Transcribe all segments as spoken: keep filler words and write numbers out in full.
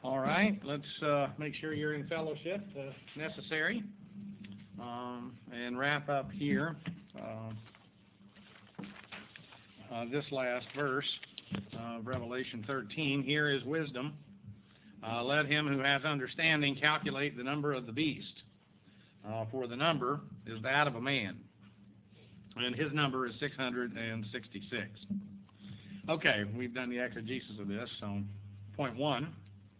All right, let's uh, make sure you're in fellowship uh, necessary, um, and wrap up here. Uh, uh, this last verse of Revelation thirteen, here is wisdom. Uh, let him who has understanding calculate the number of the beast, uh, for the number is that of a man, and his number is six hundred sixty-six. Okay, we've done the exegesis of this, so point one.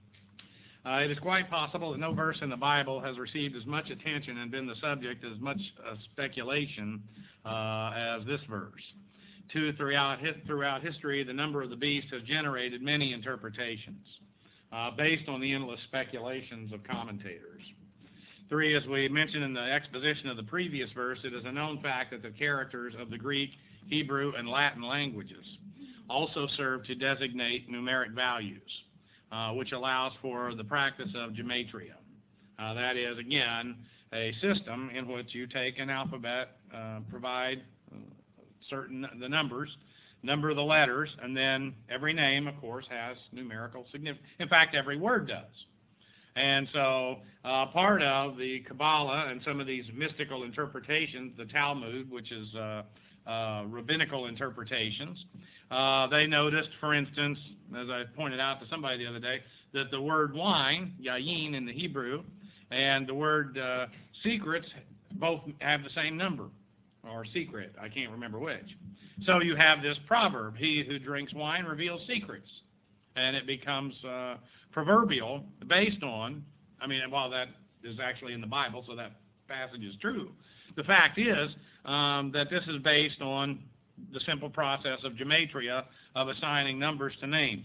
Uh, it is quite possible that no verse in the Bible has received as much attention and been the subject as much uh, speculation uh, as this verse. Two, throughout, throughout history, the number of the beast has generated many interpretations uh, based on the endless speculations of commentators. Three, as we mentioned in the exposition of the previous verse, it is a known fact that the characters of the Greek, Hebrew, and Latin languages also serve to designate numeric values, Uh, which allows for the practice of gematria. Uh, that is, again, a system in which you take an alphabet, uh, provide uh, certain the numbers, number of the letters, and then every name, of course, has numerical significance. In fact, every word does. And so uh, part of the Kabbalah and some of these mystical interpretations, the Talmud, which is uh, uh, rabbinical interpretations, Uh, they noticed, for instance, as I pointed out to somebody the other day, that the word wine, yayin in the Hebrew, and the word uh, secrets both have the same number, or secret, I can't remember which. So you have this proverb, he who drinks wine reveals secrets, and it becomes uh, proverbial based on, I mean, while that is actually in the Bible, so that passage is true. The fact is um, that this is based on the simple process of gematria, of assigning numbers to names,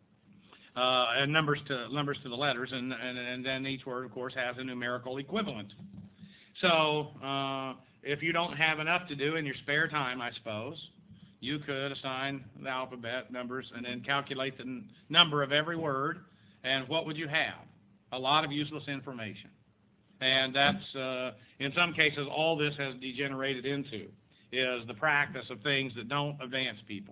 uh, and numbers to numbers to the letters, and, and and then each word, of course, has a numerical equivalent. So, uh, if you don't have enough to do in your spare time, I suppose, you could assign the alphabet numbers and then calculate the n number of every word, and what would you have? A lot of useless information, and that's uh, in some cases all this has degenerated into, is the practice of things that don't advance people.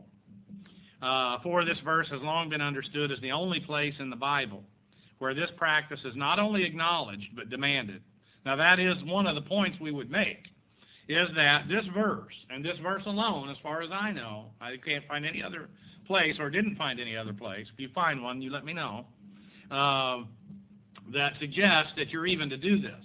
Uh, for this verse has long been understood as the only place in the Bible where this practice is not only acknowledged but demanded. Now that is one of the points we would make, is that this verse, and this verse alone, as far as I know, I can't find any other place, or didn't find any other place, if you find one, you let me know, uh, that suggests that you're even to do this.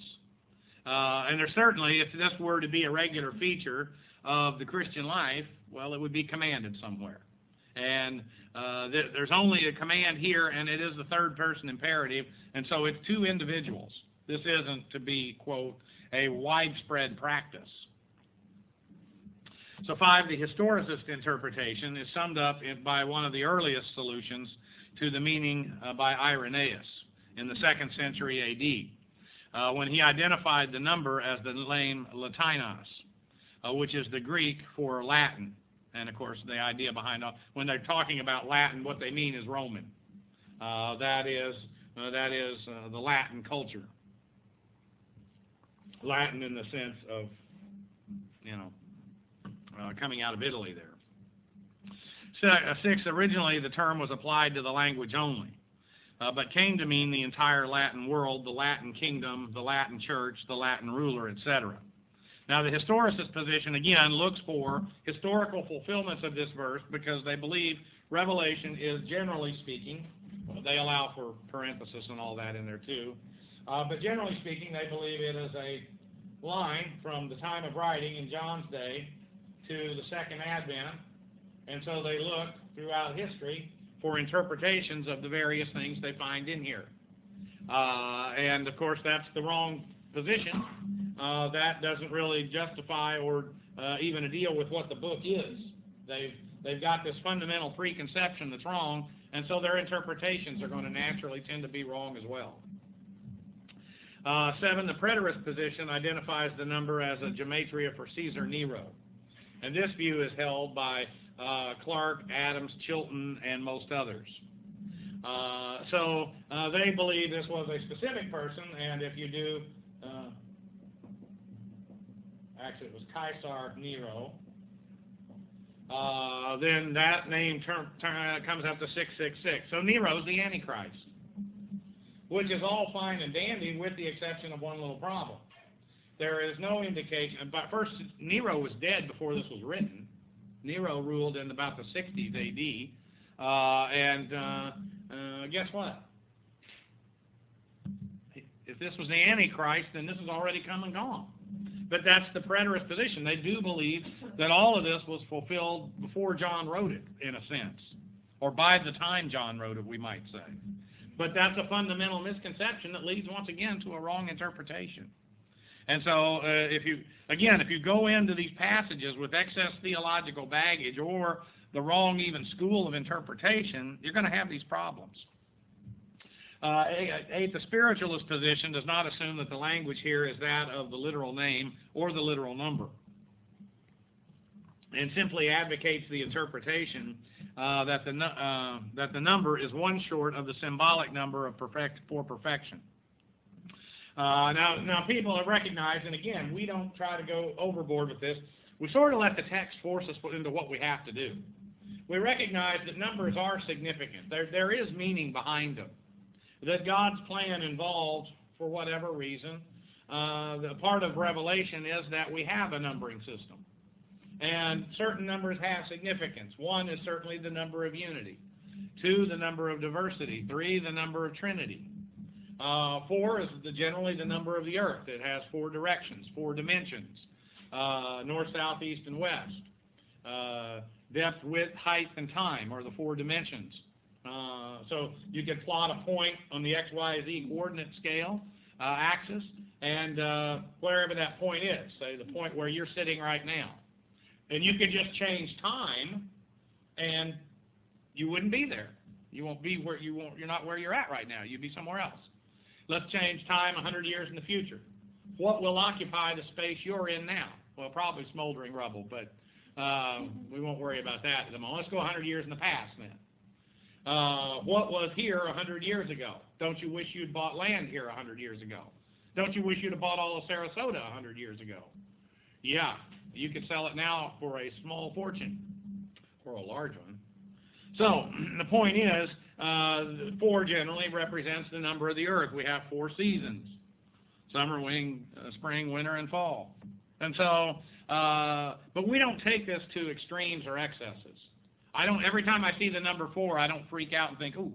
Uh, and there's certainly, if this were to be a regular feature of the Christian life, well, it would be commanded somewhere. And uh, th there's only a command here, and it is the third person imperative, and so it's two individuals. This isn't to be, quote, a widespread practice. So five, the historicist interpretation is summed up in, by one of the earliest solutions to the meaning uh, by Irenaeus in the second century A D, uh, when he identified the number as the name Latinos, Uh, which is the Greek for Latin. And, of course, the idea behind all, when they're talking about Latin, what they mean is Roman. Uh, that is, uh, that is uh, the Latin culture. Latin in the sense of, you know, uh, coming out of Italy there. Six, originally the term was applied to the language only, uh, but came to mean the entire Latin world, the Latin kingdom, the Latin church, the Latin ruler, et cetera. Now, the historicist position, again, looks for historical fulfillments of this verse because they believe Revelation is, generally speaking, well, they allow for parenthesis and all that in there too, uh, but generally speaking, they believe it is a line from the time of writing in John's day to the second advent, and so they look throughout history for interpretations of the various things they find in here. Uh, and, of course, that's the wrong position. Uh, that doesn't really justify or uh, even a deal with what the book is. They've, they've got this fundamental preconception that's wrong, and so their interpretations are going to naturally tend to be wrong as well. Uh, seven, the preterist position identifies the number as a gematria for Caesar Nero. And this view is held by uh, Clark, Adams, Chilton, and most others. Uh, so uh, they believe this was a specific person, and if you do uh, actually it was Caesar Nero, uh, then that name term, term, comes up to six six six. So Nero's the Antichrist. which is all fine and dandy with the exception of one little problem. There is no indication, but first, Nero was dead before this was written. Nero ruled in about the sixties A D, uh, and uh, uh, guess what? If this was the Antichrist, then this has already come and gone. But that's the preterist position. They do believe that all of this was fulfilled before John wrote it, in a sense, or by the time John wrote it, we might say. But that's a fundamental misconception that leads, once again, to a wrong interpretation. And so, uh, if you, again, if you go into these passages with excess theological baggage or the wrong even school of interpretation, you're going to have these problems. Uh, eight, the spiritualist position does not assume that the language here is that of the literal name or the literal number, and simply advocates the interpretation uh, that the uh, that the number is one short of the symbolic number of perfect for perfection. Uh, now, now people have recognized, and again, we don't try to go overboard with this. We sort of let the text force us into what we have to do. We recognize that numbers are significant. There, there is meaning behind them. That God's plan involves, for whatever reason, uh, the part of Revelation is that we have a numbering system. And certain numbers have significance. One is certainly the number of unity. Two, the number of diversity. Three, the number of Trinity. Uh, four is the, generally the number of the earth. It has four directions, four dimensions, uh, north, south, east, and west. Uh, depth, width, height, and time are the four dimensions. Uh, so you can plot a point on the X Y Z coordinate scale uh, axis, and uh, wherever that point is, say the point where you're sitting right now. And you could just change time, and you wouldn't be there. You won't be where you won't. You're not where you're at right now. You'd be somewhere else. Let's change time a hundred years in the future. What will occupy the space you're in now? Well, probably smoldering rubble, but uh, we won't worry about that at the moment. Let's go a hundred years in the past then. Uh, what was here a hundred years ago? Don't you wish you'd bought land here a hundred years ago? Don't you wish you'd have bought all of Sarasota a hundred years ago? Yeah, you could sell it now for a small fortune, or a large one. So the point is, uh, four generally represents the number of the earth. We have four seasons: summer, wing, uh, spring, winter, and fall. And so, uh, but we don't take this to extremes or excesses. I don't. Every time I see the number four, I don't freak out and think, "Ooh,"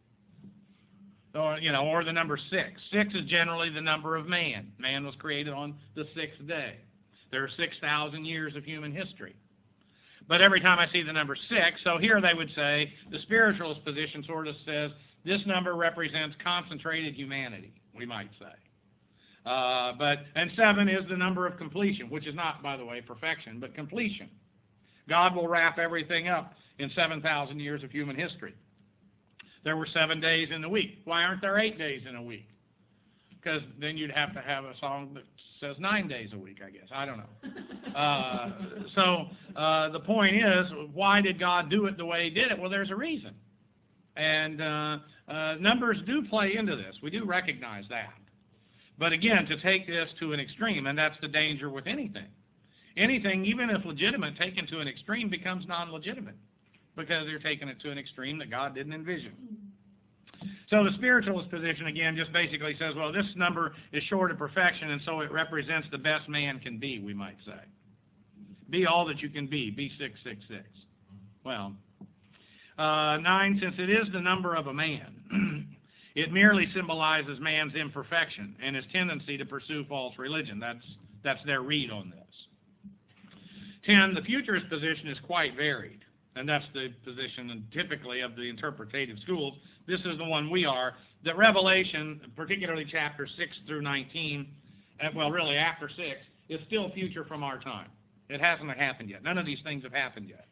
or you know, or the number six. Six is generally the number of man. Man was created on the sixth day. There are six thousand years of human history. But every time I see the number six, so here they would say, the spiritualist position sort of says, this number represents concentrated humanity, we might say. Uh, but and seven is the number of completion, which is not, by the way, perfection, but completion. God will wrap everything up in seven thousand years of human history. There were seven days in the week. Why aren't there eight days in a week? Because then you'd have to have a song that says nine days a week, I guess. I don't know. Uh, so uh, the point is, why did God do it the way He did it? Well, there's a reason. And uh, uh, numbers do play into this. We do recognize that. But again, to take this to an extreme, and that's the danger with anything. Anything, even if legitimate, taken to an extreme becomes non-legitimate because they're taking it to an extreme that God didn't envision. So the spiritualist position, again, just basically says, well, this number is short of perfection, and so it represents the best man can be, we might say. Be all that you can be. Be six six six. Well, uh, nine, since it is the number of a man, it merely symbolizes man's imperfection and his tendency to pursue false religion. That's, that's their read on this. Ten, the futurist position is quite varied. And that's the position typically of the interpretative schools. This is the one we are. That Revelation, particularly chapter six through nineteen, well, really after six, is still future from our time. It hasn't happened yet. None of these things have happened yet.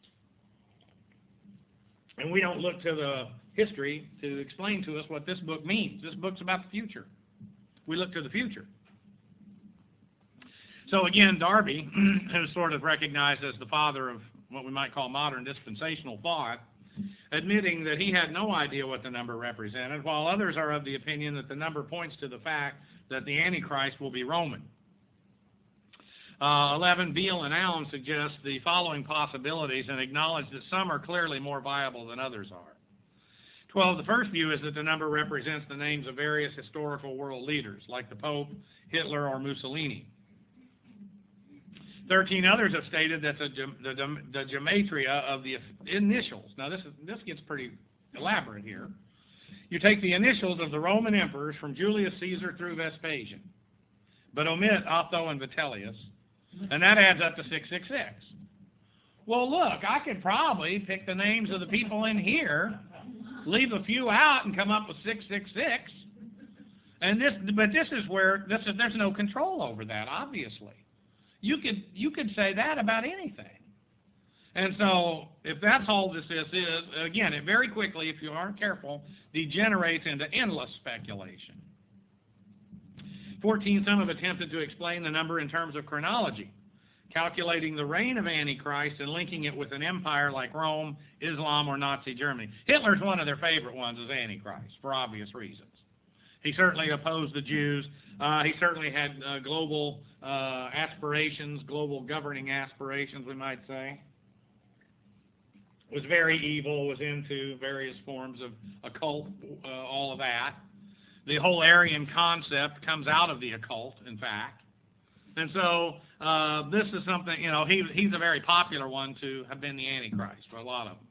And we don't look to the history to explain to us what this book means. This book's about the future. We look to the future. So again, Darby, who's sort of recognized as the father of what we might call modern dispensational thought, admitting that he had no idea what the number represented, while others are of the opinion that the number points to the fact that the Antichrist will be Roman. Uh, eleven, Beale and Allen suggest the following possibilities and acknowledge that some are clearly more viable than others are. twelve, the first view is that the number represents the names of various historical world leaders, like the Pope, Hitler, or Mussolini. thirteen, others have stated that the, the, the gematria of the initials, now this, is, this gets pretty elaborate here. You take the initials of the Roman emperors from Julius Caesar through Vespasian, but omit Otho and Vitellius, and that adds up to six six six. Well, look, I could probably pick the names of the people in here, leave a few out, and come up with six six six. And this, but this is where this is, there's no control over that, obviously. You could you could say that about anything. And so, if that's all this is, is again, it very quickly, if you aren't careful, degenerates into endless speculation. fourteen, some have attempted to explain the number in terms of chronology, calculating the reign of Antichrist and linking it with an empire like Rome, Islam, or Nazi Germany. Hitler's one of their favorite ones as Antichrist, for obvious reasons. He certainly opposed the Jews. Uh, he certainly had uh, global uh, aspirations, global governing aspirations, we might say. Was very evil, was into various forms of occult, uh, all of that. The whole Aryan concept comes out of the occult, in fact. And so uh, this is something, you know, he, he's a very popular one to have been the Antichrist for a lot of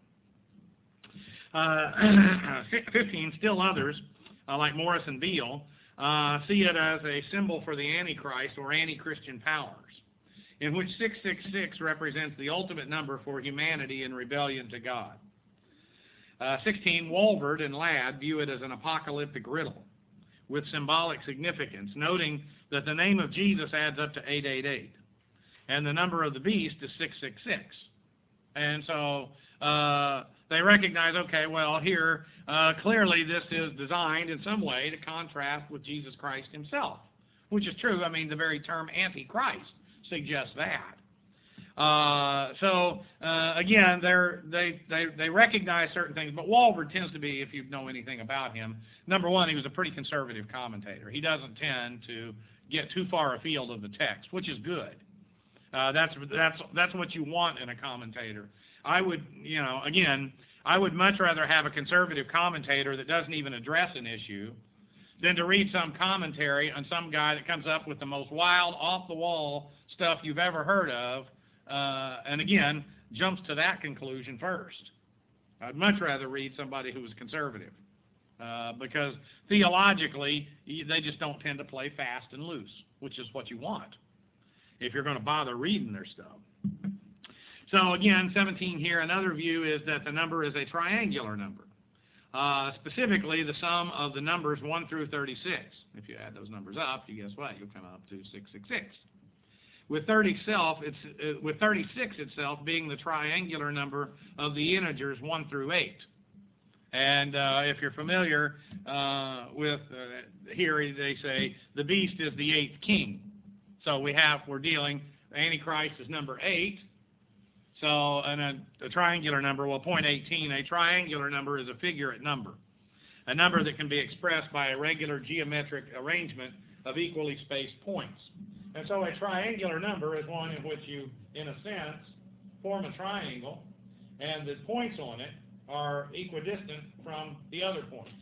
them. Uh, fifteen, still others, uh, like Morris and Beale, uh, see it as a symbol for the Antichrist or anti-Christian powers, in which six six six represents the ultimate number for humanity in rebellion to God. Uh, sixteen, Walvoord and Ladd view it as an apocalyptic riddle with symbolic significance, noting that the name of Jesus adds up to eight eight eight, and the number of the beast is six six six. And so uh, they recognize, okay, well, here, uh, clearly this is designed in some way to contrast with Jesus Christ himself, which is true. I mean, the very term Antichrist suggests that. Uh, so, uh, again, they're, they, they, they recognize certain things, but Walvoord tends to be, if you know anything about him, number one, he was a pretty conservative commentator. He doesn't tend to get too far afield of the text, which is good. Uh, that's, that's, that's what you want in a commentator. I would, you know, again, I would much rather have a conservative commentator that doesn't even address an issue than to read some commentary on some guy that comes up with the most wild, off-the-wall stuff you've ever heard of, uh, and again, jumps to that conclusion first. I'd much rather read somebody who was conservative, uh, because theologically, they just don't tend to play fast and loose, which is what you want if you're going to bother reading their stuff. So again, seventeen here, another view is that the number is a triangular number. Uh, specifically, the sum of the numbers one through thirty-six. If you add those numbers up, you guess what? You'll come up to six six six. With thirty itself, it's, uh, with thirty-six itself being the triangular number of the integers one through eight. And uh, if you're familiar uh, with, uh, here they say, the beast is the eighth king. So we have, we're dealing, Antichrist is number eight. So, and a, a triangular number, well, point eighteen, a triangular number is a figurate number, a number that can be expressed by a regular geometric arrangement of equally spaced points. And so a triangular number is one in which you, in a sense, form a triangle, and the points on it are equidistant from the other points.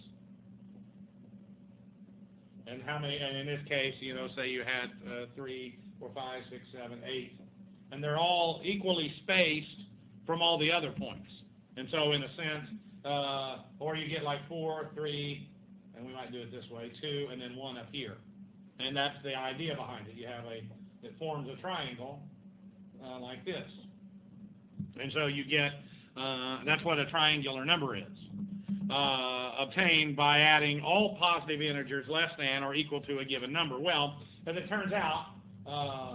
And how many, and in this case, you know, say you had uh, three, four, five, six, seven, eight, and they're all equally spaced from all the other points. And so in a sense, uh, or you get like four, three, and we might do it this way, two, and then one up here. And that's the idea behind it. You have a, it forms a triangle uh, like this. And so you get, uh, that's what a triangular number is. Uh, obtained by adding all positive integers less than or equal to a given number. Well, as it turns out, uh,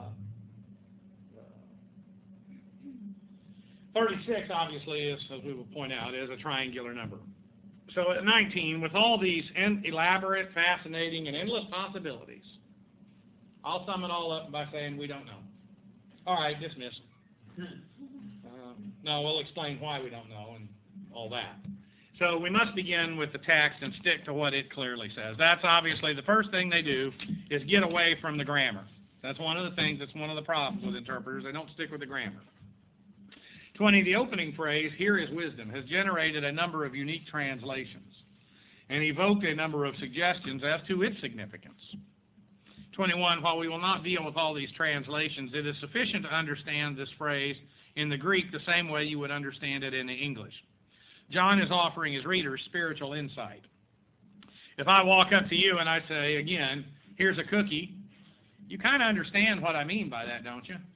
thirty-six obviously is, as we will point out, is a triangular number. So at nineteen, with all these elaborate, fascinating, and endless possibilities, I'll sum it all up by saying we don't know. All right, dismissed. Um, no, we'll explain why we don't know and all that. So we must begin with the text and stick to what it clearly says. That's obviously the first thing they do is get away from the grammar. That's one of the things, that's one of the problems with interpreters. They don't stick with the grammar. twenty, the opening phrase, "Here is wisdom," has generated a number of unique translations and evoked a number of suggestions as to its significance. twenty-one, while we will not deal with all these translations, it is sufficient to understand this phrase in the Greek the same way you would understand it in the English. John is offering his readers spiritual insight. If I walk up to you and I say, again, "Here's a cookie," you kind of understand what I mean by that, don't you?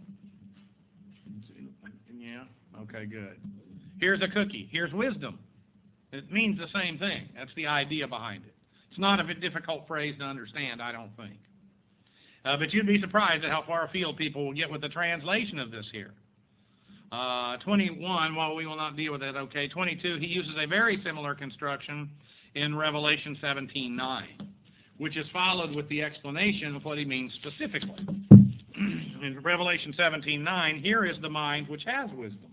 Yeah? Okay, good. Here's a cookie. Here's wisdom. It means the same thing. That's the idea behind it. It's not a difficult phrase to understand, I don't think. Uh, but you'd be surprised at how far afield people will get with the translation of this here. Uh, twenty-one, while we will not deal with it, okay. twenty-two, he uses a very similar construction in Revelation seventeen nine, which is followed with the explanation of what he means specifically. In Revelation seventeen nine, "Here is the mind which has wisdom."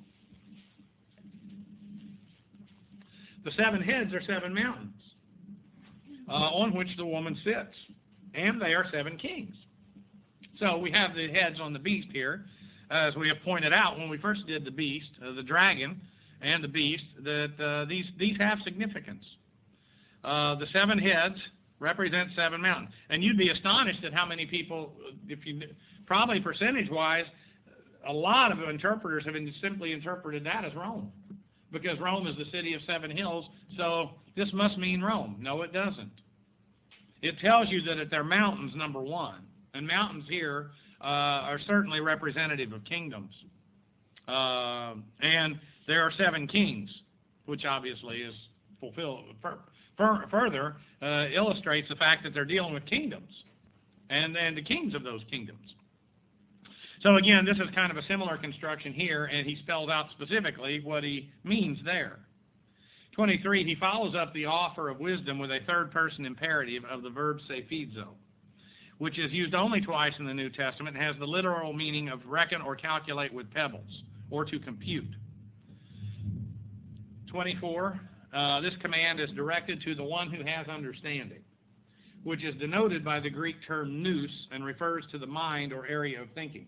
The seven heads are seven mountains uh, on which the woman sits, and they are seven kings. So we have the heads on the beast here, as we have pointed out when we first did the beast, uh, the dragon and the beast, that uh, these, these have significance. Uh, the seven heads represent seven mountains. And you'd be astonished at how many people, if you probably percentage-wise, a lot of interpreters have simply interpreted that as Rome, because Rome is the city of seven hills, so this must mean Rome. No, it doesn't. It tells you that they're mountains, number one. And mountains here uh, are certainly representative of kingdoms. Uh, and there are seven kings, which obviously is fulfilled. For, for, further uh, illustrates the fact that they're dealing with kingdoms and, and the kings of those kingdoms. So again, this is kind of a similar construction here, and he spells out specifically what he means there. twenty-three, he follows up the offer of wisdom with a third-person imperative of the verb sephizo, which is used only twice in the New Testament and has the literal meaning of reckon or calculate with pebbles, or to compute. twenty-four, uh, this command is directed to the one who has understanding, which is denoted by the Greek term nous and refers to the mind or area of thinking.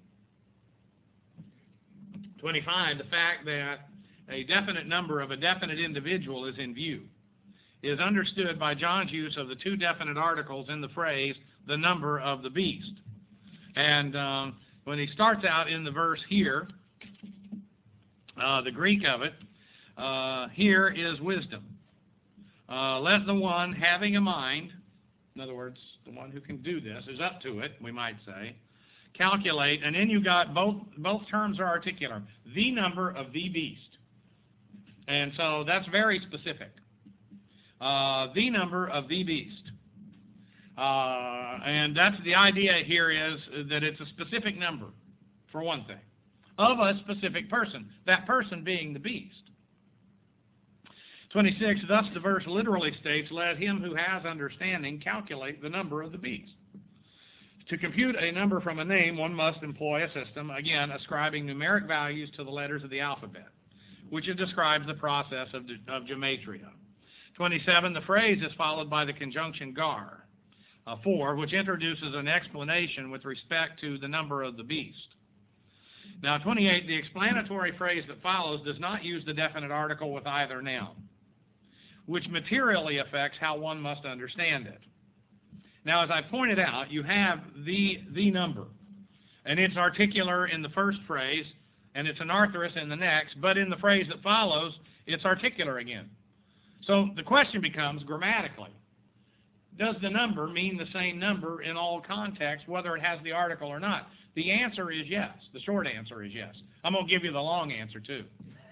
twenty-five, the fact that a definite number of a definite individual is in view is understood by John's use of the two definite articles in the phrase, the number of the beast. And um, when he starts out in the verse here, uh, the Greek of it, uh, here is wisdom. Uh, let the one having a mind, in other words, the one who can do this, is up to it, we might say, calculate, and then you got both, both terms are articular, the number of the beast. And so that's very specific. Uh, the number of the beast. Uh, and that's the idea here is that it's a specific number, for one thing, of a specific person, that person being the beast. twenty-six, thus the verse literally states, let him who has understanding calculate the number of the beast. To compute a number from a name, one must employ a system, again, ascribing numeric values to the letters of the alphabet, which describes the process of, of gematria. twenty-seven, the phrase is followed by the conjunction gar, uh, for, which introduces an explanation with respect to the number of the beast. Now, twenty-eight, the explanatory phrase that follows does not use the definite article with either noun, which materially affects how one must understand it. Now, as I pointed out, you have the, the number, and it's articular in the first phrase, and it's an arthrous in the next, but in the phrase that follows, it's articular again. So the question becomes, grammatically, does the number mean the same number in all contexts, whether it has the article or not? The answer is yes. The short answer is yes. I'm going to give you the long answer, too.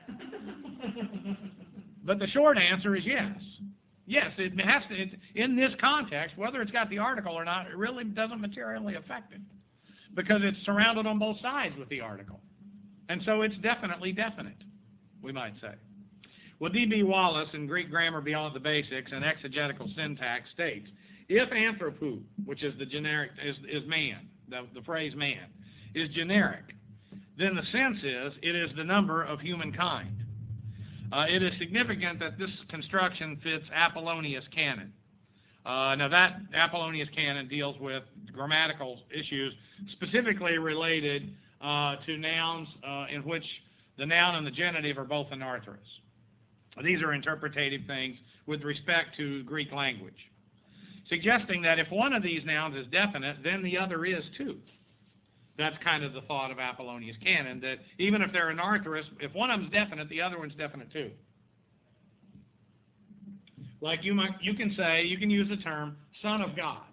But the short answer is yes. Yes, it has to, it, in this context, whether it's got the article or not, it really doesn't materially affect it, because it's surrounded on both sides with the article. And so it's definitely definite, we might say. Well, D B Wallace in Greek Grammar Beyond the Basics and Exegetical Syntax states, if anthropou, which is the generic, is, is man, the, the phrase man, is generic, then the sense is it is the number of humankind. Uh, it is significant that this construction fits Apollonius canon. Uh, now that Apollonius canon deals with grammatical issues specifically related uh, to nouns uh, in which the noun and the genitive are both anarthrous. These are interpretative things with respect to Greek language, suggesting that if one of these nouns is definite, then the other is too. That's kind of the thought of Apollonius canon, that even if they're anarthrous, if one of them's definite, the other one's definite too. Like you might, you can say, you can use the term Son of God.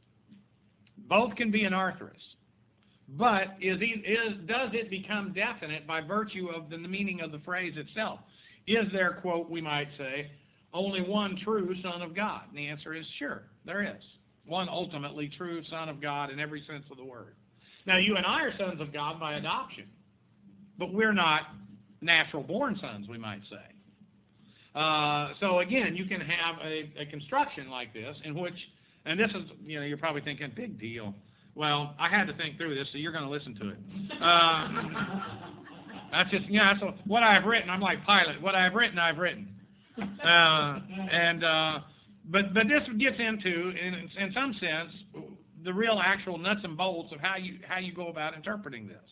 Both can be anarthrous. But is, is, does it become definite by virtue of the meaning of the phrase itself? Is there, quote, we might say, only one true Son of God? And the answer is sure, there is. One ultimately true Son of God in every sense of the word. Now, you and I are sons of God by adoption, but we're not natural-born sons, we might say. Uh, so, again, you can have a, a construction like this in which, and this is, you know, you're probably thinking, big deal. Well, I had to think through this, so you're going to listen to it. Uh, that's just, you know, that's what I've written. I'm like Pilate. What I've written, I've written. Uh, and uh, but but this gets into, in, in some sense, the real actual nuts and bolts of how you how you go about interpreting this.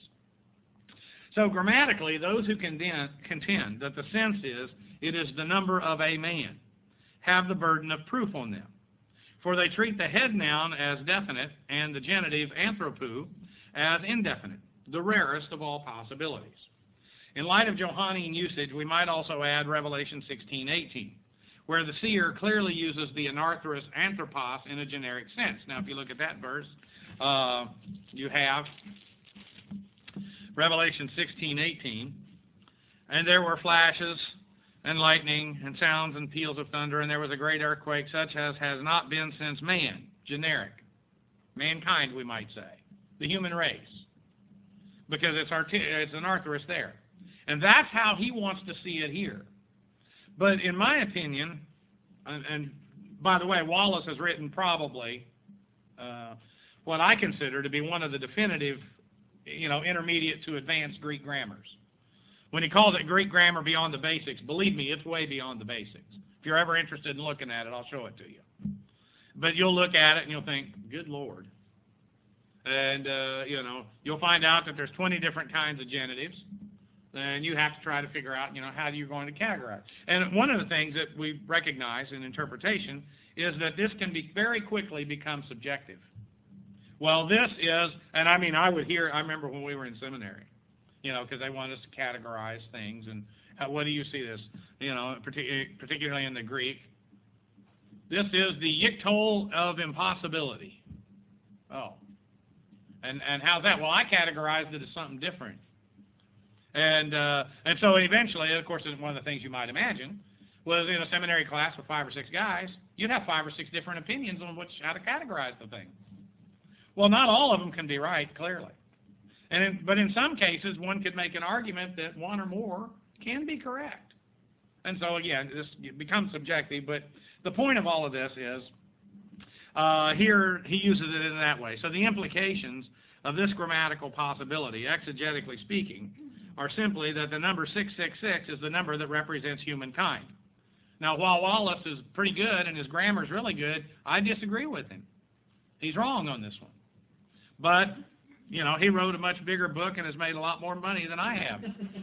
So grammatically, those who contend, contend that the sense is it is the number of a man have the burden of proof on them. For they treat the head noun as definite and the genitive anthropou as indefinite, the rarest of all possibilities. In light of Johannine usage, we might also add Revelation sixteen eighteen, where the seer clearly uses the anarthrous anthropos in a generic sense. Now, if you look at that verse, uh, you have Revelation sixteen eighteen, and there were flashes and lightning and sounds and peals of thunder, and there was a great earthquake, such as has not been since man, generic, mankind, we might say, the human race, because it's, it's anarthrous there. And that's how he wants to see it here. But in my opinion, and, and by the way, Wallace has written probably uh, what I consider to be one of the definitive, you know, intermediate to advanced Greek grammars. When he calls it Greek grammar beyond the basics, believe me, it's way beyond the basics. If you're ever interested in looking at it, I'll show it to you. But you'll look at it and you'll think, good Lord. And, uh, you know, you'll find out that there's twenty different kinds of genitives. And you have to try to figure out, you know, how you're going to categorize. And one of the things that we recognize in interpretation is that this can be very quickly become subjective. Well, this is, and I mean, I would hear, I remember when we were in seminary, you know, because they want us to categorize things. And how, what do you see this, you know, particularly in the Greek? This is the yiktol of impossibility. Oh. And, and how's that? Well, I categorized it as something different. And uh, and so eventually, of course, one of the things you might imagine was in a seminary class with five or six guys, you'd have five or six different opinions on which how to categorize the thing. Well, not all of them can be right, clearly. And in, but in some cases, one could make an argument that one or more can be correct. And so, again, this becomes subjective. But the point of all of this is uh, here he uses it in that way. So the implications of this grammatical possibility, exegetically speaking, are simply that the number six six six is the number that represents humankind. Now, while Wallace is pretty good and his grammar is really good, I disagree with him. He's wrong on this one. But, you know, he wrote a much bigger book and has made a lot more money than I have.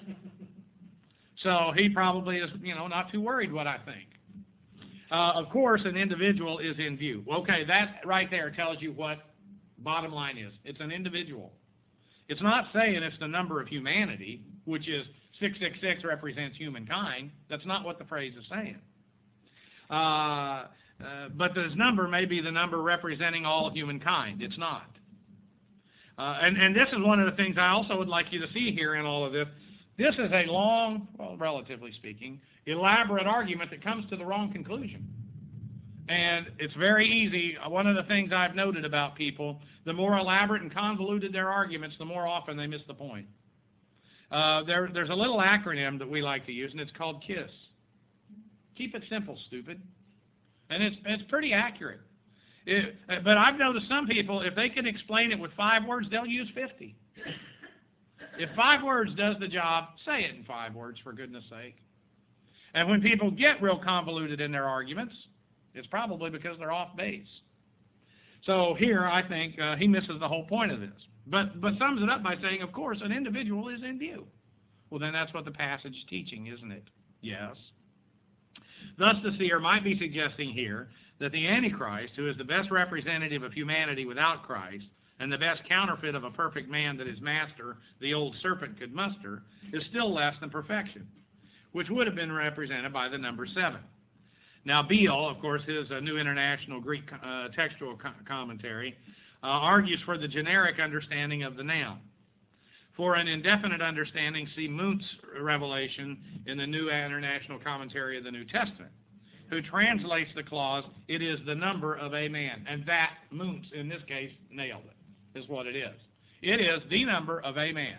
So he probably is, you know, not too worried what I think. Uh, of course, an individual is in view. Okay, that right there tells you what bottom line is. It's an individual. It's not saying it's the number of humanity, which is six six six represents humankind. That's not what the phrase is saying. Uh, uh, but this number may be the number representing all of humankind. It's not. Uh, and, and this is one of the things I also would like you to see here in all of this. This is a long, well, relatively speaking, elaborate argument that comes to the wrong conclusion. And it's very easy. One of the things I've noted about people, the more elaborate and convoluted their arguments, the more often they miss the point. Uh, there, there's a little acronym that we like to use, and it's called KISS. Keep it simple, stupid. And it's, it's pretty accurate. It, but I've noticed some people, if they can explain it with five words, they'll use fifty. If five words does the job, say it in five words, for goodness sake. And when people get real convoluted in their arguments, it's probably because they're off base. So here, I think, uh, he misses the whole point of this. But, but sums it up by saying, of course, an individual is in view. Well, then that's what the passage is teaching, isn't it? Yes. Thus, the seer might be suggesting here that the Antichrist, who is the best representative of humanity without Christ, and the best counterfeit of a perfect man that his master, the old serpent, could muster, is still less than perfection, which would have been represented by the number seven. Now, Beale, of course, his uh, New International Greek uh, Textual co Commentary, uh, argues for the generic understanding of the noun. For an indefinite understanding, see Moontz's revelation in the New International Commentary of the New Testament, who translates the clause, it is the number of a man. And that, Moontz, in this case, nailed it, is what it is. It is the number of a man.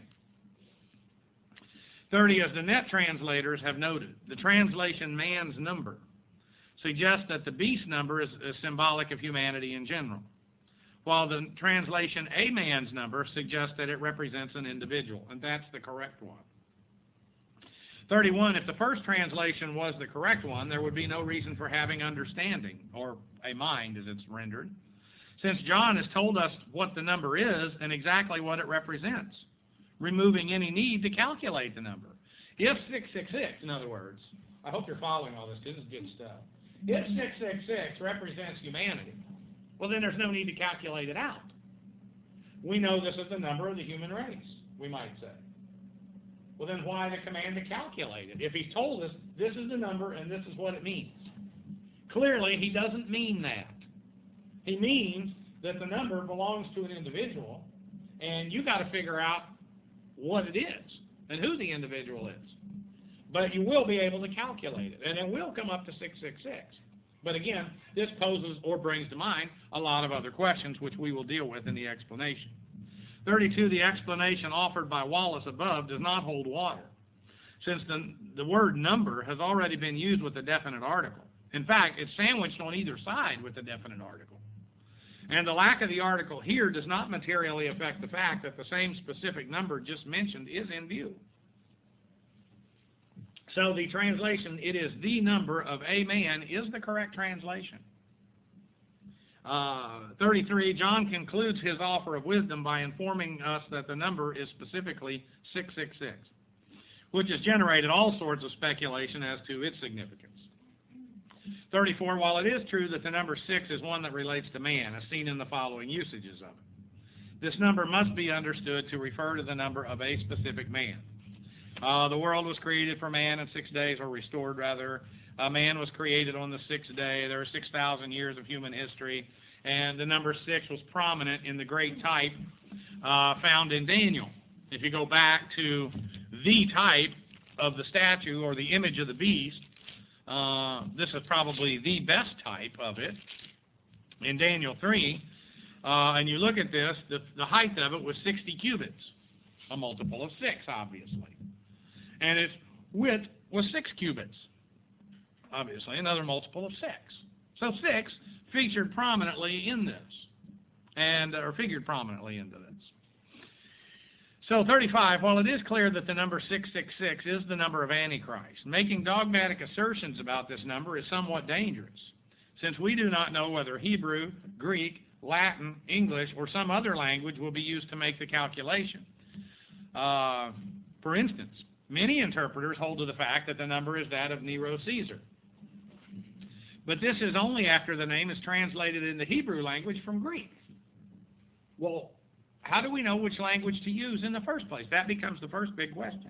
thirty, as the net translators have noted, the translation man's number suggests that the beast number is, is symbolic of humanity in general, while the translation a man's number suggests that it represents an individual, and that's the correct one. thirty-one, if the first translation was the correct one, there would be no reason for having understanding, or a mind as it's rendered, since John has told us what the number is and exactly what it represents, removing any need to calculate the number. If six six six, in other words, I hope you're following all this, because this is good stuff. If six six six represents humanity, well, then there's no need to calculate it out. We know this is the number of the human race, we might say. Well, then why the command to calculate it? If he's told us this is the number and this is what it means. Clearly, he doesn't mean that. He means that the number belongs to an individual, and you got to figure out what it is and who the individual is. But you will be able to calculate it, and it will come up to six six six. But again, this poses or brings to mind a lot of other questions, which we will deal with in the explanation. thirty-two, the explanation offered by Wallace above does not hold water, since the, the word number has already been used with a definite article. In fact, it's sandwiched on either side with a definite article. And the lack of the article here does not materially affect the fact that the same specific number just mentioned is in view. So the translation, it is the number of a man, is the correct translation. Uh, thirty-three, John concludes his offer of wisdom by informing us that the number is specifically six six six, which has generated all sorts of speculation as to its significance. thirty-four, while it is true that the number six is one that relates to man, as seen in the following usages of it, this number must be understood to refer to the number of a specific man. Uh, the world was created for man in six days, or restored rather. Uh, man was created on the sixth day. There are six thousand years of human history, and the number six was prominent in the great type uh, found in Daniel. If you go back to the type of the statue or the image of the beast, uh, this is probably the best type of it in Daniel three, uh, and you look at this, the, the height of it was sixty cubits, a multiple of six, obviously. And its width was six cubits, obviously, another multiple of six. So six featured prominently in this, and or figured prominently into this. So thirty-five, while it is clear that the number six six six is the number of Antichrist, making dogmatic assertions about this number is somewhat dangerous, since we do not know whether Hebrew, Greek, Latin, English, or some other language will be used to make the calculation. Uh, for instance, many interpreters hold to the fact that the number is that of Nero Caesar. But this is only after the name is translated in the Hebrew language from Greek. Well, how do we know which language to use in the first place? That becomes the first big question.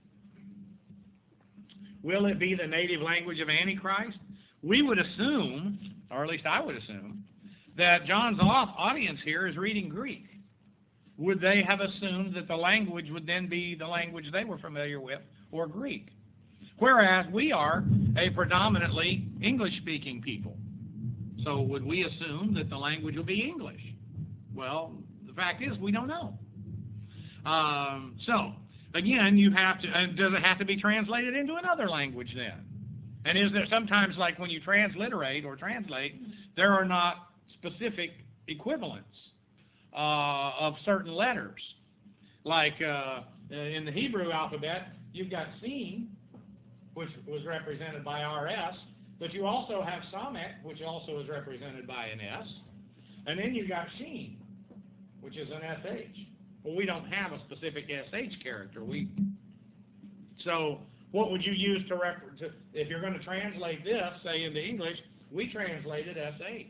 Will it be the native language of Antichrist? We would assume, or at least I would assume, that John's audience here is reading Greek. Would they have assumed that the language would then be the language they were familiar with, or Greek? Whereas we are a predominantly English-speaking people. So would we assume that the language would be English? Well, the fact is we don't know. Um, so, again, you have to, and does it have to be translated into another language then? And is there sometimes, like when you transliterate or translate, there are not specific equivalents Uh, of certain letters. Like uh, in the Hebrew alphabet, you've got Sin, which was represented by R S, but you also have Samet, which also is represented by an S, and then you've got Shin, which is an S H. Well, we don't have a specific S H character. We So what would you use to, rep- to if you're going to translate this, say into English, we translated S H.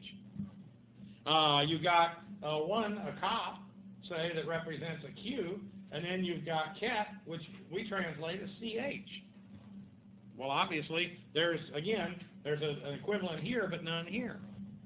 Uh, you got uh, one, a cop, say, that represents a Q, and then you've got ket, which we translate as C H. Well, obviously, there's, again, there's a, an equivalent here, but none here.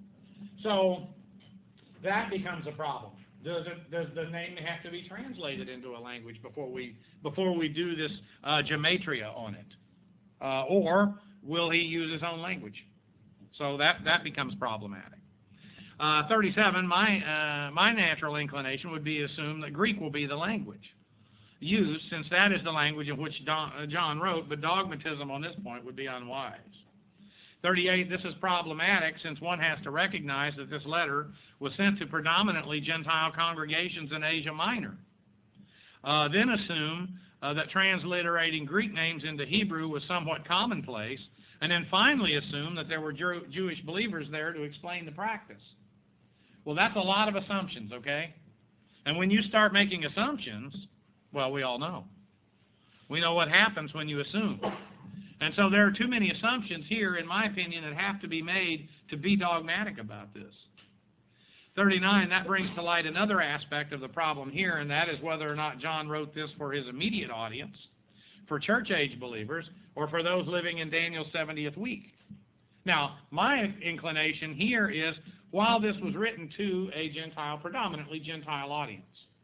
So that becomes a problem. Does, it, does the name have to be translated into a language before we before we do this uh, gematria on it, uh, or will he use his own language? So that that becomes problematic. Uh, Thirty-seven. My uh, my natural inclination would be to assume that Greek will be the language used, since that is the language in which Don, uh, John wrote. But dogmatism on this point would be unwise. thirty-eight, this is problematic since one has to recognize that this letter was sent to predominantly Gentile congregations in Asia Minor. Uh, then assume uh, that transliterating Greek names into Hebrew was somewhat commonplace, and then finally assume that there were Jew Jewish believers there to explain the practice. Well, that's a lot of assumptions, okay? And when you start making assumptions, well, we all know. We know what happens when you assume. And so there are too many assumptions here, in my opinion, that have to be made to be dogmatic about this. thirty-nine, that brings to light another aspect of the problem here, and that is whether or not John wrote this for his immediate audience, for church-age believers, or for those living in Daniel's seventieth week. Now, my inclination here is, while this was written to a Gentile, predominantly Gentile audience,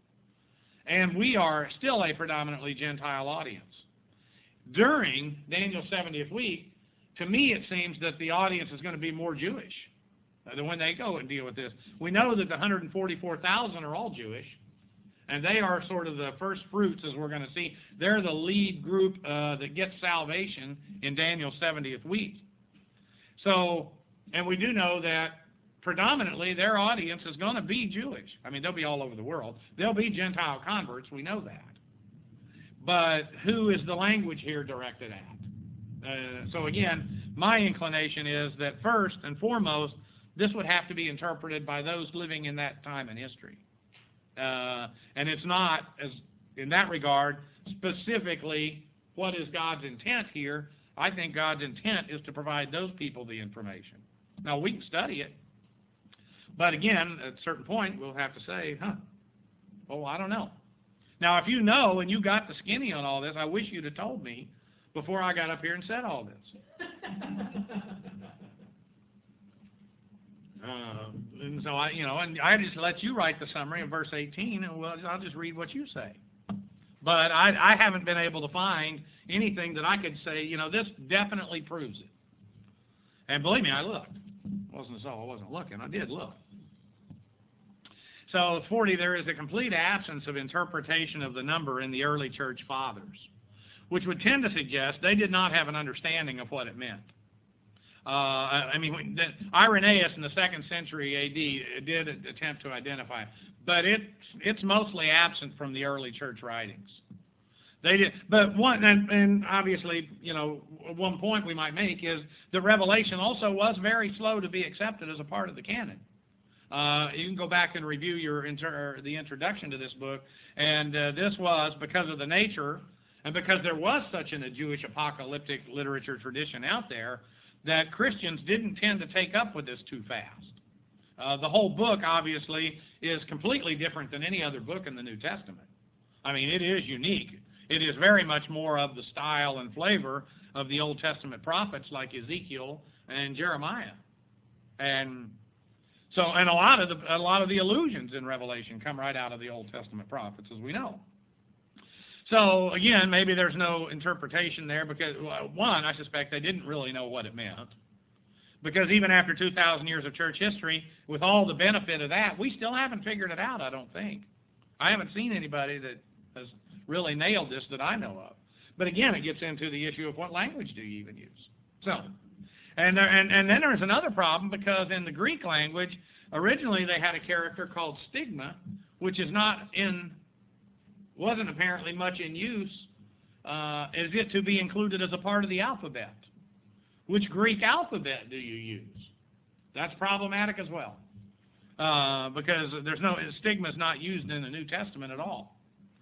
and we are still a predominantly Gentile audience, during Daniel's seventieth week, to me it seems that the audience is going to be more Jewish uh, when they go and deal with this. We know that the one hundred forty-four thousand are all Jewish, and they are sort of the first fruits, as we're going to see. They're the lead group uh, that gets salvation in Daniel's seventieth week. So, and we do know that predominantly their audience is going to be Jewish. I mean, they'll be all over the world. They'll be Gentile converts, we know that. But who is the language here directed at? Uh, so again, my inclination is that first and foremost, this would have to be interpreted by those living in that time in history. Uh, and it's not, as in that regard, specifically what is God's intent here. I think God's intent is to provide those people the information. Now, we can study it, but again, at a certain point, we'll have to say, huh, oh, I don't know. Now, if you know and you got the skinny on all this, I wish you'd have told me before I got up here and said all this. uh, and so I, you know, and I just let you write the summary of verse eighteen, and well, I'll just read what you say. But I, I haven't been able to find anything that I could say, you know, this definitely proves it. And believe me, I looked. It wasn't as though I wasn't looking. I did look. So, forty, there is a complete absence of interpretation of the number in the early church fathers, which would tend to suggest they did not have an understanding of what it meant. Uh, I mean, Irenaeus in the second century A D did attempt to identify it, but it, it's mostly absent from the early church writings. They did, but one, and, and obviously, you know, one point we might make is that Revelation also was very slow to be accepted as a part of the canon. Uh, you can go back and review your inter the introduction to this book, and uh, this was because of the nature, and because there was such an, a Jewish apocalyptic literature tradition out there, that Christians didn't tend to take up with this too fast. Uh, the whole book, obviously, is completely different than any other book in the New Testament. I mean, it is unique. It is very much more of the style and flavor of the Old Testament prophets like Ezekiel and Jeremiah. And so, and a lot of the a lot of the allusions in Revelation come right out of the Old Testament prophets, as we know. So again, maybe there's no interpretation there because, one, I suspect they didn't really know what it meant. Because even after two thousand years of church history, with all the benefit of that, we still haven't figured it out, I don't think. I haven't seen anybody that has really nailed this that I know of. But again, it gets into the issue of what language do you even use. So, and, there, and, and then there's another problem because in the Greek language, originally they had a character called stigma, which is not in, wasn't apparently much in use. Uh, is it to be included as a part of the alphabet? Which Greek alphabet do you use? That's problematic as well. Uh, because there's no, stigma is not used in the New Testament at all.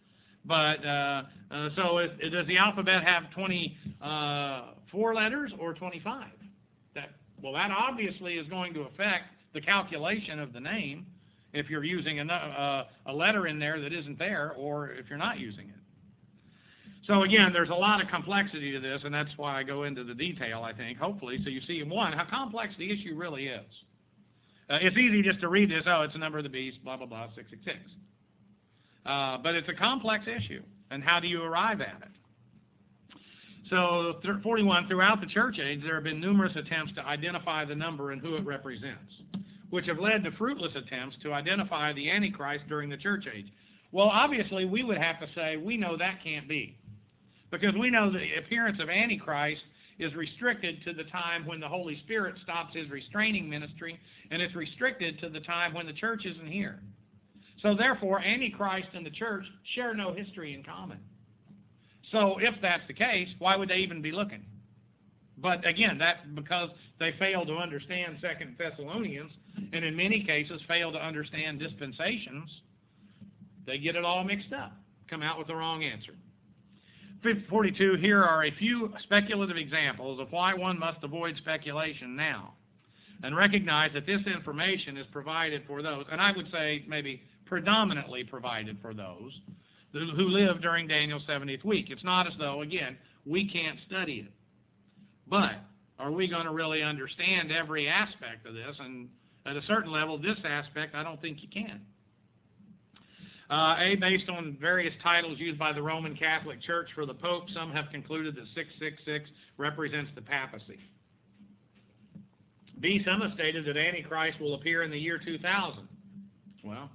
But, uh, uh, so it, it, does the alphabet have twenty-four letters or twenty-five? That, well, that obviously is going to affect the calculation of the name if you're using a, uh, a letter in there that isn't there, or if you're not using it. So again, there's a lot of complexity to this, and that's why I go into the detail, I think, hopefully, so you see, one, how complex the issue really is. Uh, it's easy just to read this, oh, it's the number of the beast, blah, blah, blah, six six six. Uh, but it's a complex issue, and how do you arrive at it? So, forty-one, throughout the church age, there have been numerous attempts to identify the number and who it represents, which have led to fruitless attempts to identify the Antichrist during the church age. Well, obviously, we would have to say, we know that can't be. Because we know the appearance of Antichrist is restricted to the time when the Holy Spirit stops his restraining ministry, and it's restricted to the time when the church isn't here. So therefore, Antichrist and the church share no history in common. So if that's the case, why would they even be looking? But again, that's because they fail to understand Second Thessalonians, and in many cases fail to understand dispensations. They get it all mixed up, come out with the wrong answer. forty-two, here are a few speculative examples of why one must avoid speculation now, and recognize that this information is provided for those, and I would say maybe predominantly provided for those who live during Daniel's seventieth week. It's not as though, again, we can't study it. But are we going to really understand every aspect of this? And at a certain level, this aspect, I don't think you can. Uh, A, based on various titles used by the Roman Catholic Church for the Pope, some have concluded that six six six represents the papacy. B, some have stated that Antichrist will appear in the year two thousand. Well,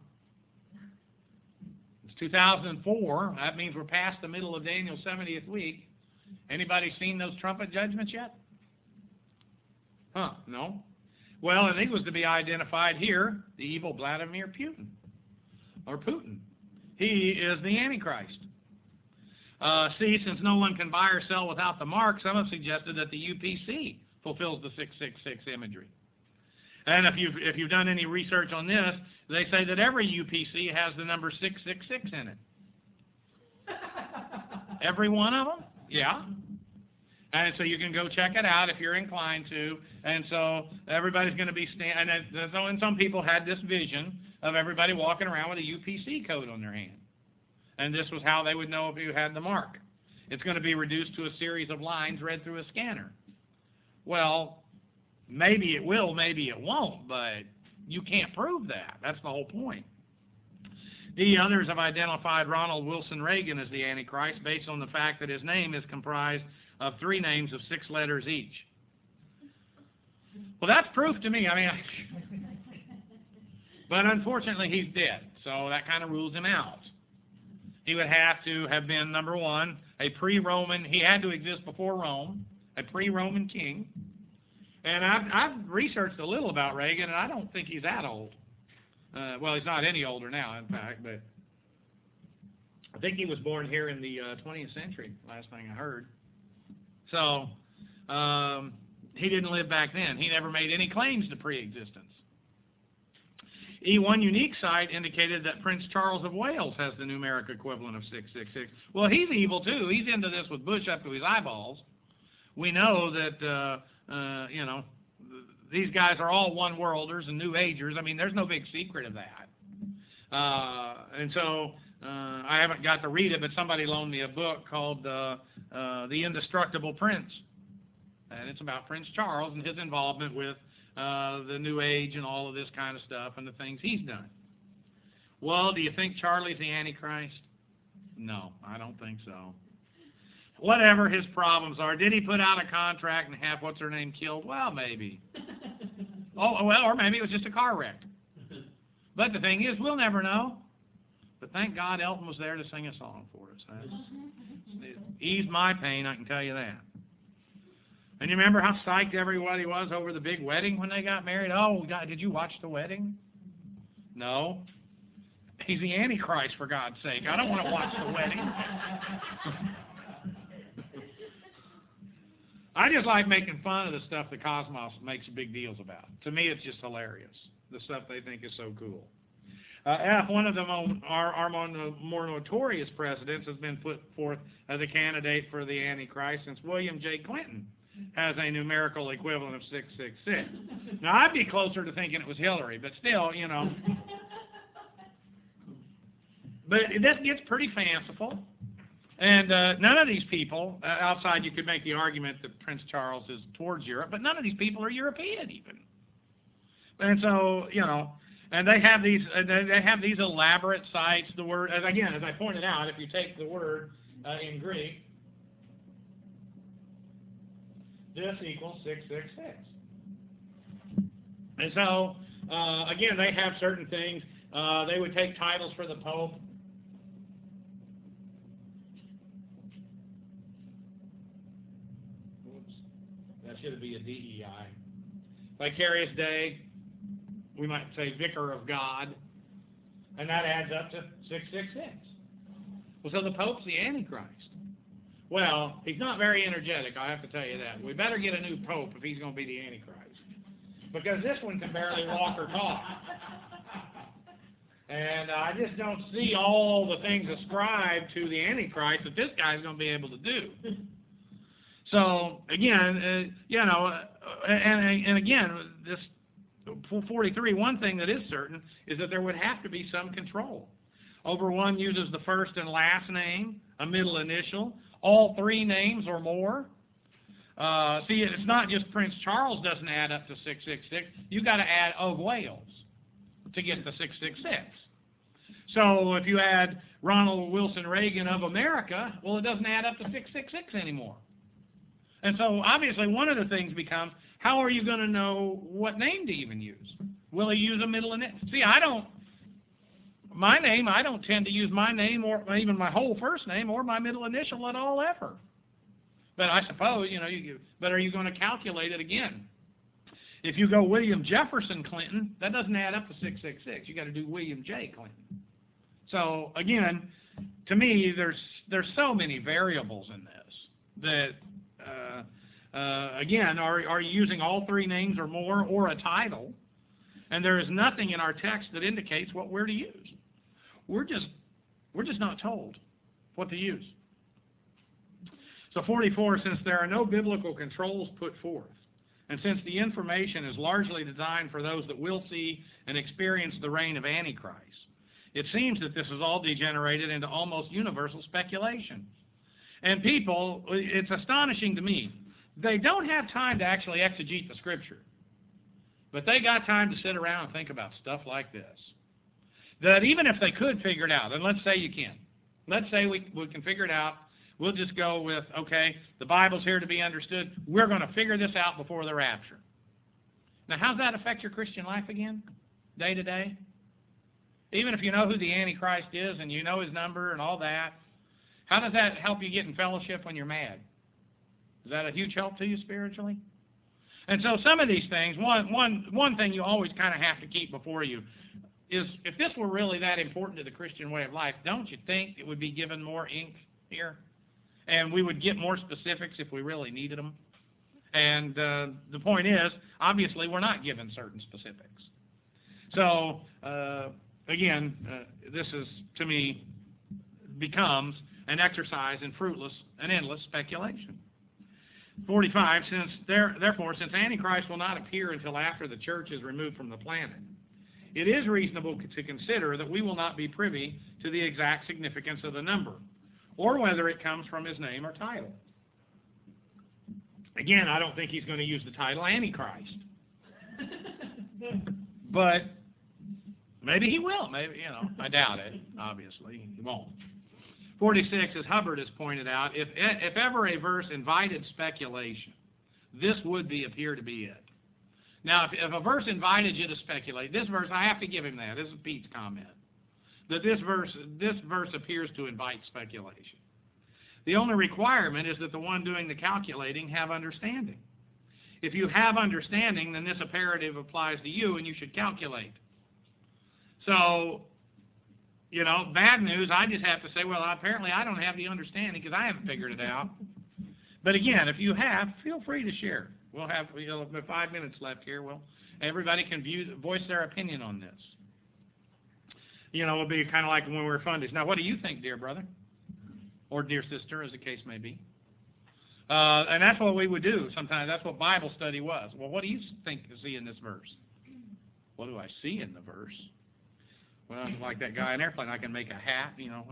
it's two thousand four. That means we're past the middle of Daniel's seventieth week. Anybody seen those trumpet judgments yet? Huh, no? Well, and he was to be identified here, the evil Vladimir Putin. Or Putin. He is the Antichrist. Uh, C, since no one can buy or sell without the mark, some have suggested that the U P C fulfills the six six six imagery. And if you've, if you've done any research on this, they say that every U P C has the number six six six in it. Every one of them? Yeah. And so you can go check it out if you're inclined to. And so everybody's going to be stand. And, so, and some people had this vision of everybody walking around with a U P C code on their hand. And this was how they would know if you had the mark. It's going to be reduced to a series of lines read through a scanner. Well, maybe it will, maybe it won't, but you can't prove that. That's the whole point. The others have identified Ronald Wilson Reagan as the Antichrist based on the fact that his name is comprised of three names of six letters each. Well, that's proof to me. I mean, I, but unfortunately, he's dead, so that kind of rules him out. He would have to have been, number one, a pre-Roman. He had to exist before Rome, a pre-Roman king. And I've, I've researched a little about Reagan, and I don't think he's that old. Uh, well, he's not any older now, in fact, but I think he was born here in the uh, twentieth century, last thing I heard. So um, he didn't live back then. He never made any claims to pre-existence. E, one unique site indicated that Prince Charles of Wales has the numeric equivalent of six six six. Well, he's evil too. He's into this with Bush up to his eyeballs. We know that, uh, uh, you know, these guys are all one-worlders and New Agers. I mean, there's no big secret of that. Uh, and so uh, I haven't got to read it, but somebody loaned me a book called uh, uh, The Indestructible Prince. And it's about Prince Charles and his involvement with uh, the New Age and all of this kind of stuff and the things he's done. Well, do you think Charlie's the Antichrist? No, I don't think so. Whatever his problems are, did he put out a contract and have what's her name killed? Well, maybe. Oh, well, or maybe it was just a car wreck. But the thing is, we'll never know. But thank God Elton was there to sing a song for us. That's, eased my pain, I can tell you that. And you remember how psyched everybody was over the big wedding when they got married? Oh, God, did you watch the wedding? No. He's the Antichrist, for God's sake. I don't want to watch the wedding. I just like making fun of the stuff the cosmos makes big deals about. To me, it's just hilarious, the stuff they think is so cool. Uh, F, one of the mo our, our more notorious presidents has been put forth as a candidate for the Antichrist since William J. Clinton has a numerical equivalent of six six six. Now, I'd be closer to thinking it was Hillary, but still, you know. But this gets pretty fanciful. And uh, none of these people, uh, outside you could make the argument that Prince Charles is towards Europe, but none of these people are European even. And so, you know, and they have these uh, they have these elaborate sites. The word, as again, as I pointed out, if you take the word uh, in Greek, this equals six six six. And so, uh, again, they have certain things. Uh, they would take titles for the Pope. Whoops. That should be a D E I. Vicarious Day. We might say Vicar of God. And that adds up to six six six. Well, so the Pope's the Antichrist. Well, he's not very energetic, I have to tell you that. We better get a new Pope if he's going to be the Antichrist. Because this one can barely walk or talk. And uh, I just don't see all the things ascribed to the Antichrist that this guy's going to be able to do. So, again, uh, you know, uh, and, and again, this forty-three, one thing that is certain is that there would have to be some control. Over one uses the first and last name, a middle initial, all three names or more. Uh, see, it's not just Prince Charles doesn't add up to six six six. You've got to add of Wales to get to six six six. So if you add Ronald Wilson Reagan of America, well, it doesn't add up to six six six anymore. And so obviously one of the things becomes, how are you going to know what name to even use? Will he use a middle initial? See, I don't, my name, I don't tend to use my name or even my whole first name or my middle initial at all ever. But I suppose, you know, you, but are you going to calculate it again? If you go William Jefferson Clinton, that doesn't add up to six six six. You got to do William J. Clinton. So again, to me, there's there's so many variables in this that, uh, uh, again, are are you using all three names or more or a title? And there is nothing in our text that indicates what we're to use. We're just we're just not told what to use. So forty-four, since there are no biblical controls put forth, and since the information is largely designed for those that will see and experience the reign of Antichrist, it seems that this has all degenerated into almost universal speculation. And people, it's astonishing to me, they don't have time to actually exegete the Scripture. But they got time to sit around and think about stuff like this. That even if they could figure it out, and let's say you can. Let's say we, we can figure it out. We'll just go with, okay, the Bible's here to be understood. We're going to figure this out before the rapture. Now, how does that affect your Christian life again, day to day? Even if you know who the Antichrist is and you know his number and all that, how does that help you get in fellowship when you're mad? Is that a huge help to you spiritually? And so some of these things, one, one, one thing you always kind of have to keep before you is, if this were really that important to the Christian way of life, don't you think it would be given more ink here? And we would get more specifics if we really needed them. And uh, the point is, obviously, we're not given certain specifics. So, uh, again, uh, this is, to me, becomes an exercise in fruitless and endless speculation. forty-five, since there, therefore, since Antichrist will not appear until after the church is removed from the planet, it is reasonable to consider that we will not be privy to the exact significance of the number, or whether it comes from his name or title. Again, I don't think he's going to use the title Antichrist. But maybe he will. Maybe, you know, I doubt it, obviously. He won't. forty-six, as Hubbard has pointed out, if, if ever a verse invited speculation, this would be appear to be it. Now, if, if a verse invited you to speculate, this verse, I have to give him that. This is Pete's comment. That this verse, this verse appears to invite speculation. The only requirement is that the one doing the calculating have understanding. If you have understanding, then this imperative applies to you, and you should calculate. So, you know, bad news, I just have to say, well, apparently I don't have the understanding because I haven't figured it out. But again, if you have, feel free to share. We'll have, you know, five minutes left here. Well, everybody can view, voice their opinion on this. You know, it'll be kind of like when we were funded. Now, what do you think, dear brother? Or dear sister, as the case may be. Uh, and that's what we would do sometimes. That's what Bible study was. Well, what do you think you see in this verse? What do I see in the verse? Well, like that guy in airplane, I can make a hat, you know.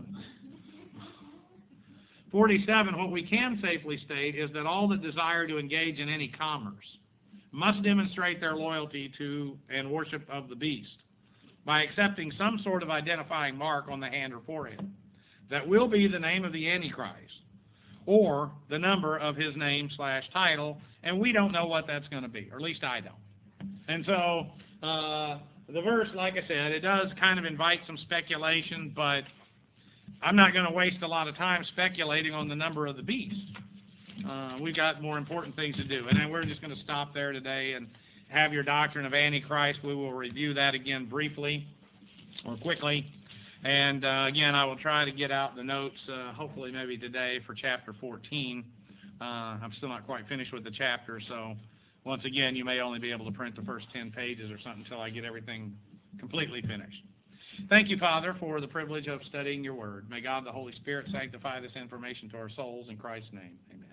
forty-seven, what we can safely state is that all that desire to engage in any commerce must demonstrate their loyalty to and worship of the beast by accepting some sort of identifying mark on the hand or forehead that will be the name of the Antichrist or the number of his name slash title, and we don't know what that's going to be, or at least I don't. And so uh, the verse, like I said, it does kind of invite some speculation, but I'm not going to waste a lot of time speculating on the number of the beast. Uh, we've got more important things to do, and then we're just going to stop there today and have your doctrine of Antichrist. We will review that again briefly or quickly. And uh, again, I will try to get out the notes, uh, hopefully maybe today, for chapter fourteen. Uh, I'm still not quite finished with the chapter, so once again, you may only be able to print the first ten pages or something until I get everything completely finished. Thank you, Father, for the privilege of studying your word. May God the Holy Spirit sanctify this information to our souls in Christ's name. Amen.